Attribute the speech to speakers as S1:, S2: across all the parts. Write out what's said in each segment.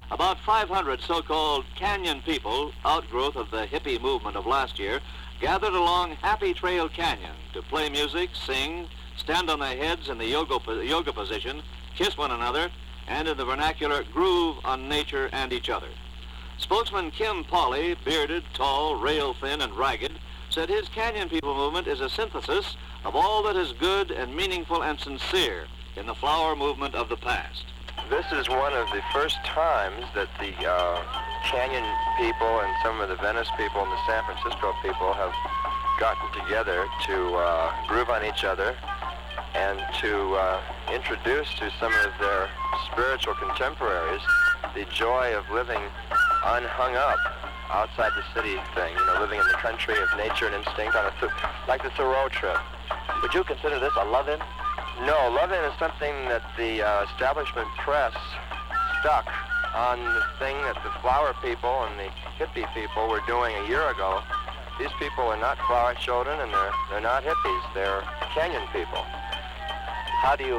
S1: About 500 so-called canyon people, outgrowth of the hippie movement of last year, gathered along Happy Trail Canyon to play music, sing, stand on their heads in the yoga position, kiss one another, and in the vernacular, groove on nature and each other. Spokesman Kim Pauley, bearded, tall, rail-thin, and ragged, said his Canyon People movement is a synthesis of all that is good and meaningful and sincere in the flower movement of the past.
S2: This is one of the first times that the Canyon people and some of the Venice people and the San Francisco people have gotten together to groove on each other and to introduce to some of their spiritual contemporaries the joy of living unhung up outside the city thing, you know, living in the country of nature and instinct on like the Thoreau trip.
S3: Would you consider this a love-in?
S2: No, love-in is something that the establishment press stuck on the thing that the flower people and the hippie people were doing a year ago. These people are not flower children and they're not hippies, they're canyon people.
S3: How do you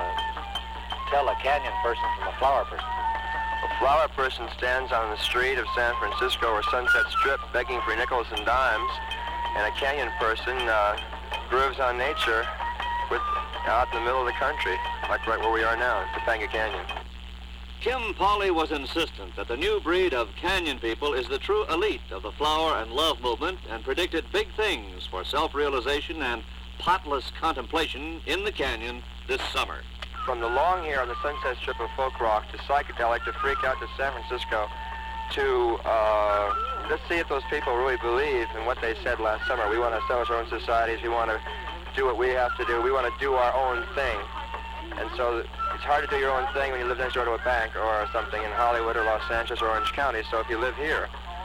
S3: tell a canyon person from a flower person?
S2: A flower person stands on the street of San Francisco or Sunset Strip begging for nickels and dimes, and a canyon person grooves on nature out in the middle of the country, like right where we are now, in Topanga Canyon.
S1: Kim Pauley was insistent that the new breed of canyon people is the true elite of the flower and love movement and predicted big things for self-realization and potless contemplation in the canyon this summer.
S2: From the long hair on the Sunset Strip of folk rock to psychedelic to freak out to San Francisco to let's see if those people really believe in what they said last summer. We want to establish our own societies. We want to do what we have to do. We want to do our own thing. And so it's hard to do your own thing when you live next door to a bank or something in Hollywood or Los Angeles or Orange County. So if you live here,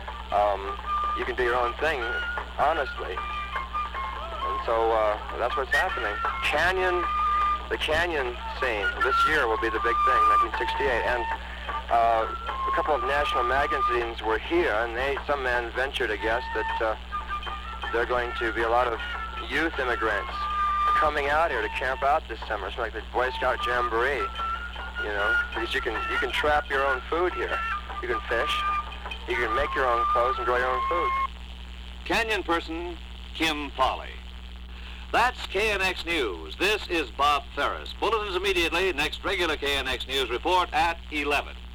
S2: you can do your own thing honestly. And so that's what's happening. The Canyon scene this year will be the big thing, 1968. And a couple of national magazines were here, and some men ventured to guess that there are going to be a lot of youth immigrants coming out here to camp out this summer. It's like the Boy Scout Jamboree, you know, because you can trap your own food here. You can fish, you can make your own clothes and grow your own food.
S1: Canyon person Kim Pauley. That's KNX News. This is Bob Ferris. Bulletins immediately. Next regular KNX News report at 11.